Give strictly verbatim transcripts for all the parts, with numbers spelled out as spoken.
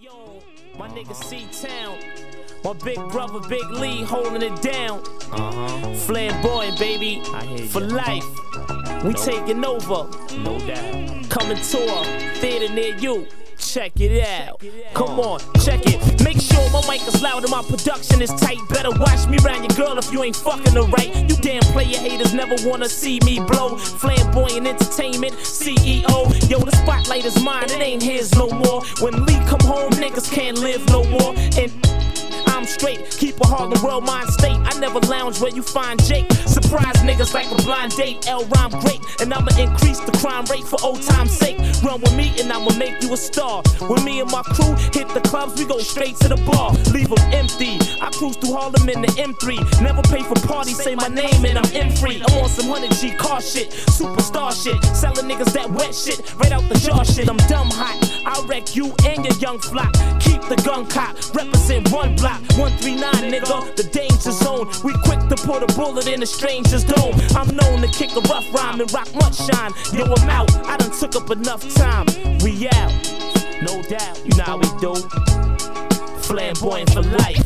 My nigga C-Town, my big brother Big Lee holding it down. Uh-huh. Flamboyant, baby, I hear for ya. Life. We no. taking over, no doubt. Coming to a theater near you. Check it out. Come on, check it. Make sure my mic is loud and my production is tight. Better watch me round your girl if you ain't fucking her right. You damn player haters never wanna see me blow. Flamboyant Entertainment, C E O. Yo, the spotlight is mine, it ain't his no more. When Lee come home, niggas can't live no more. And I'm straight, keep a Harlem World mind state. I never lounge where you find Jake. Surprise niggas like a blind date. L rhyme great, and I'ma increase the crime rate for old time's sake. Run with me and I'ma make you a star. When me and my crew hit the clubs, we go straight to the bar. Leave them empty. I cruise through Harlem in the M three. Never pay for parties, say my name and I'm M free. I'm on some one hundred G car shit, superstar shit. Selling niggas that wet shit, right out the jar shit. I'm dumb hot, I'll wreck you and your young flock. Keep the gun cocked, represent one block. one three nine, nigga, the danger zone. We quick to put a bullet in a stranger's dome. I'm known to kick a rough rhyme and rock much shine. Yo, I'm out, I done took up enough time. We out, no doubt, you know how we do. Flamboyant for life.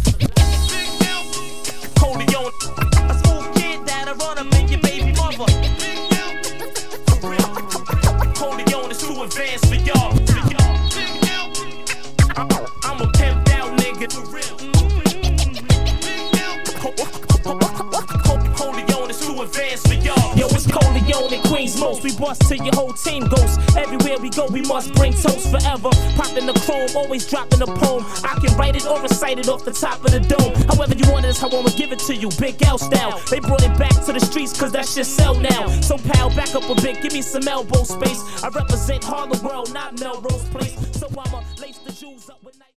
Holy on, a smooth kid that'll run up in your baby mother. Holy on is too advanced for y'all. I'm a pimped out nigga for real. Coleon is too advanced for y'all. Yo, it's Coleon and Queens most. We bust till your whole team goes. Everywhere we go, we must bring toast forever. Popping the chrome, always dropping a poem. I can write it or recite it off the top of the dome. However you want it, is how I'ma give it to you. Big L style. They brought it back to the streets cause that shit sell now. So pal, back up a bit, give me some elbow space. I represent Harlem World, not Melrose Place. So I'ma lace the jewels up with night.